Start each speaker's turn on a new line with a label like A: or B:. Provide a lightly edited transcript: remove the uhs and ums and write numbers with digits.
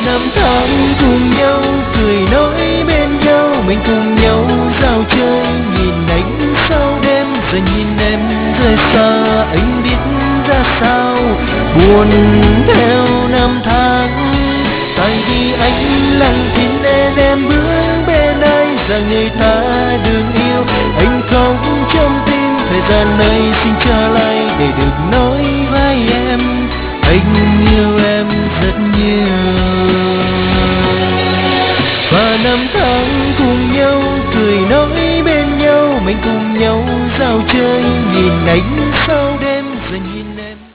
A: năm tháng cùng nhau cười nói bên nhau, mình cùng nhau giao chơi nhìn ánh sao đêm, giờ nhìn em rời xa anh biết ra sao, buồn theo năm tháng. Tại vì anh lặng thinh nên em bước bên anh, rằng người ta đừng yêu anh không trong tim, thời gian này xin trở lại để được nói với em anh yêu em rất nhiều. Và năm tháng cùng nhau cười nói bên nhau, mình cùng nhau giao chơi nhìn ánh sao